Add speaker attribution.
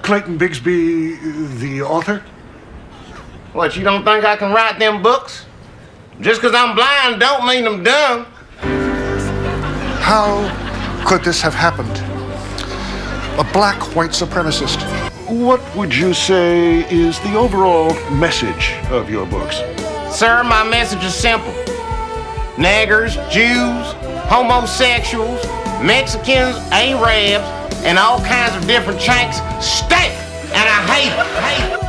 Speaker 1: Clayton Bigsby, the author?
Speaker 2: What, you don't think I can write them books? Just because I'm blind don't mean I'm dumb.
Speaker 1: How could this have happened? A black white supremacist. What would you say is the overall message of your books?
Speaker 2: Sir, my message is simple. Niggers, Jews, homosexuals, Mexicans, Arabs, and all kinds of different chinks stink, and I hate it.